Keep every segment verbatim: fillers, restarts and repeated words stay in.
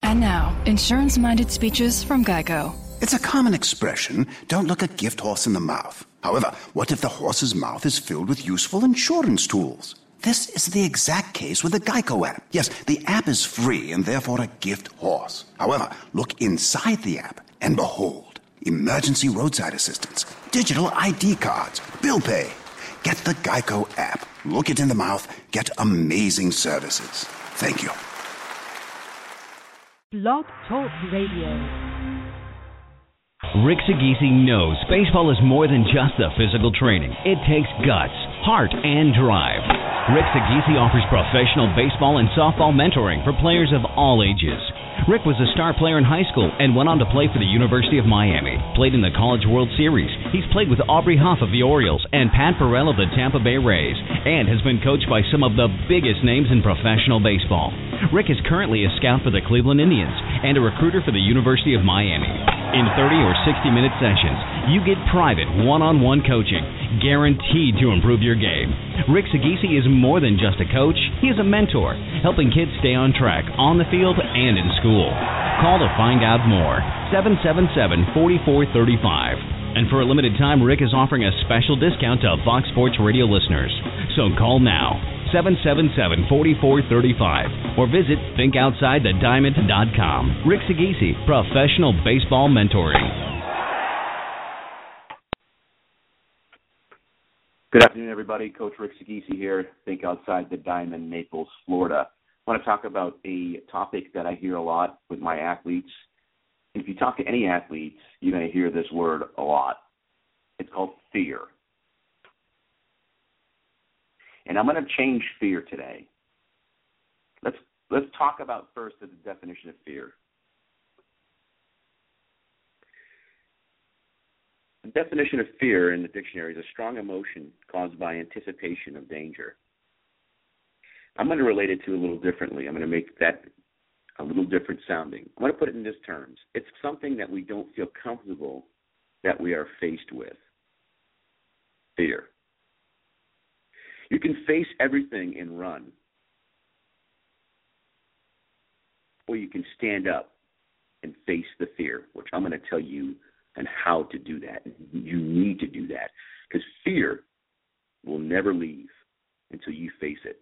And now, insurance-minded speeches from Geico. It's a common expression, don't look a gift horse in the mouth. However, what if the horse's mouth is filled with useful insurance tools? This is the exact case with the Geico app. Yes, the app is free and therefore a gift horse. However, look inside the app and behold, emergency roadside assistance, digital I D cards, bill pay. Get the Geico app. Look it in the mouth. Get amazing services. Thank you. Blog Talk Radio. Rick Sagisi knows baseball is more than just the physical training. It takes guts, heart, and drive. Rick Sagisi offers professional baseball and softball mentoring for players of all ages. Rick was a star player in high school and went on to play for the University of Miami, played in the College World Series. He's played with Aubrey Huff of the Orioles and Pat Burrell of the Tampa Bay Rays, and has been coached by some of the biggest names in professional baseball. Rick is currently a scout for the Cleveland Indians and a recruiter for the University of Miami. In thirty or sixty-minute sessions, you get private one-on-one coaching, guaranteed to improve your game. Rick Sagisi is more than just a coach. He is a mentor, helping kids stay on track on the field and in school. Call to find out more, seven seven seven, four four three five. And for a limited time, Rick is offering a special discount to Fox Sports Radio listeners. So call now, seven seven seven, four four three five, or visit think outside the diamond dot com. Rick Sagisi, professional baseball mentoring. Good afternoon, everybody. Coach Rick Sagisi here, Think Outside the Diamond, Naples, Florida. I want to talk about a topic that I hear a lot with my athletes. If you talk to any athletes, you're going to hear this word a lot. It's called fear. And I'm going to change fear today. Let's let's talk about first the definition of fear. The definition of fear in the dictionary is a strong emotion caused by anticipation of danger. I'm going to relate it to a little differently. I'm going to make that a little different sounding. I'm going to put it in this terms. It's something that we don't feel comfortable that we are faced with. Fear. You can face everything and run, or you can stand up and face the fear, which I'm going to tell you and how to do that. You need to do that because fear will never leave until you face it.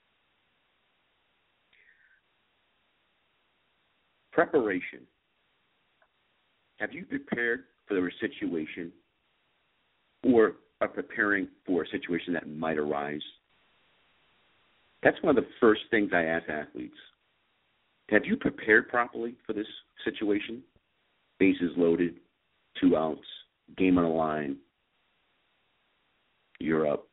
Preparation. Have you prepared for a situation or are preparing for a situation that might arise? That's one of the first things I ask athletes. Have you prepared properly for this situation? Bases loaded, two outs, game on the line, you're up.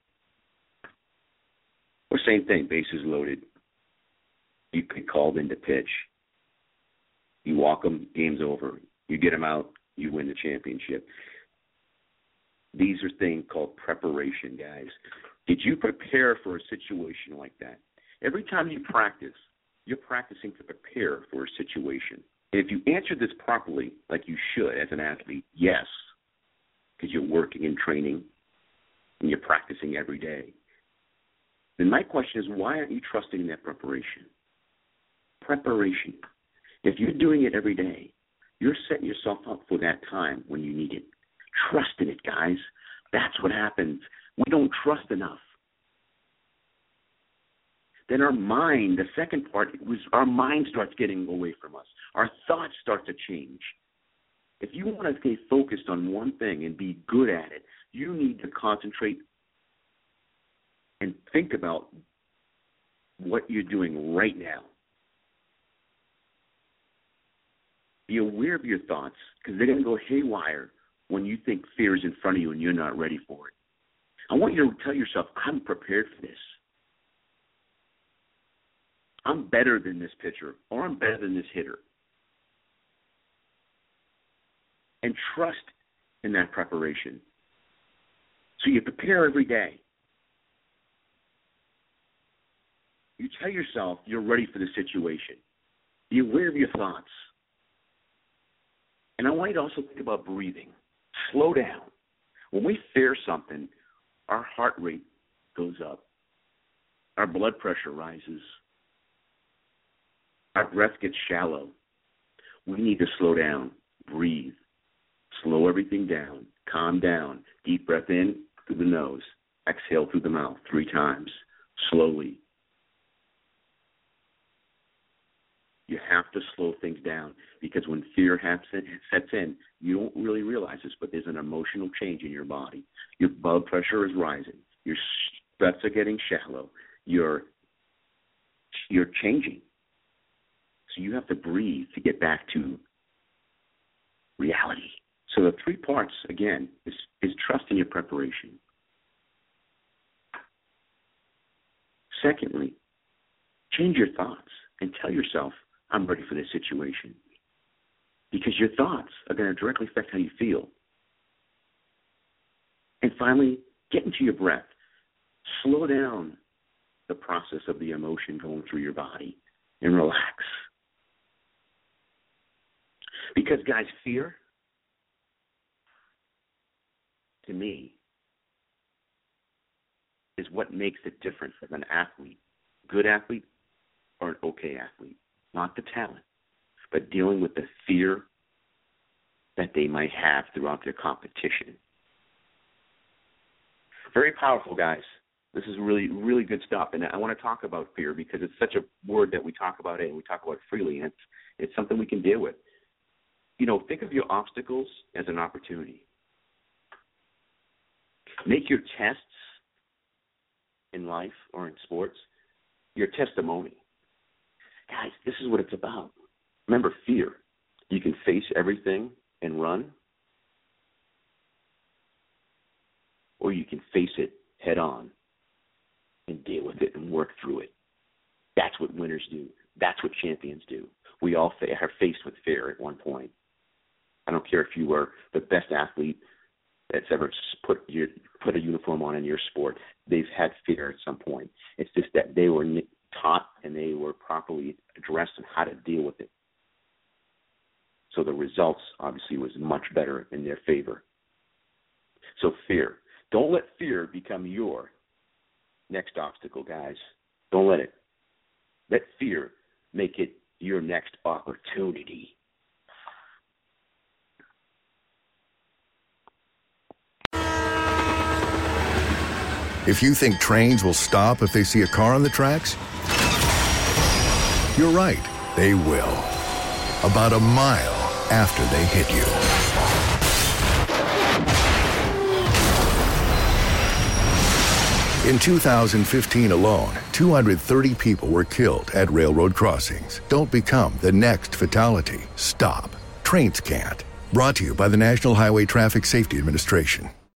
Or same thing, bases loaded. You get called in to pitch. You walk them, game's over. You get them out, you win the championship. These are things called preparation, guys. Did you prepare for a situation like that? Every time you practice, you're practicing to prepare for a situation. And if you answer this properly, like you should as an athlete, yes, because you're working and training and you're practicing every day, then my question is, why aren't you trusting in that preparation? Preparation. If you're doing it every day, you're setting yourself up for that time when you need it. Trust in it, guys. That's what happens. We don't trust enough. Then our mind, the second part, was our mind starts getting away from us. Our thoughts start to change. If you want to stay focused on one thing and be good at it, you need to concentrate and think about what you're doing right now. Be aware of your thoughts because they're going to go haywire when you think fear is in front of you and you're not ready for it. I want you to tell yourself, I'm prepared for this. I'm better than this pitcher, or I'm better than this hitter. And trust in that preparation. So you prepare every day. You tell yourself you're ready for the situation. Be aware of your thoughts. And I want you to also think about breathing. Slow down. When we fear something, our heart rate goes up. Our blood pressure rises. Our breath gets shallow. We need to slow down, breathe, slow everything down, calm down, deep breath in through the nose, exhale through the mouth three times, slowly. You have to slow things down because when fear sets in, you don't really realize this, but there's an emotional change in your body. Your blood pressure is rising. Your breaths are getting shallow. You're, you're changing. So you have to breathe to get back to reality. So the three parts, again, is, is trust in your preparation. Secondly, change your thoughts and tell yourself, I'm ready for this situation. Because your thoughts are going to directly affect how you feel. And finally, get into your breath. Slow down the process of the emotion going through your body and relax. Because, guys, fear, to me, is what makes it different from an athlete, good athlete or an okay athlete. Not the talent, but dealing with the fear that they might have throughout their competition. Very powerful, guys. This is really, really good stuff. And I want to talk about fear because it's such a word that we talk about it and we talk about freely, and it's, it's something we can deal with. You know, think of your obstacles as an opportunity. Make your tests in life or in sports your testimony. Guys, this is what it's about. Remember, fear. You can face everything and run, or you can face it head on and deal with it and work through it. That's what winners do. That's what champions do. We all fa- are faced with fear at one point. I don't care if you were the best athlete that's ever put your, put a uniform on in your sport. They've had fear at some point. It's just that they were taught and they were properly addressed on how to deal with it. So the results obviously was much better in their favor. So fear. Don't let fear become your next obstacle, guys. Don't let it. Let fear make it your next opportunity. If you think trains will stop if they see a car on the tracks, you're right, they will. About a mile after they hit you. In two thousand fifteen alone, two hundred thirty people were killed at railroad crossings. Don't become the next fatality. Stop. Trains can't. Brought to you by the National Highway Traffic Safety Administration.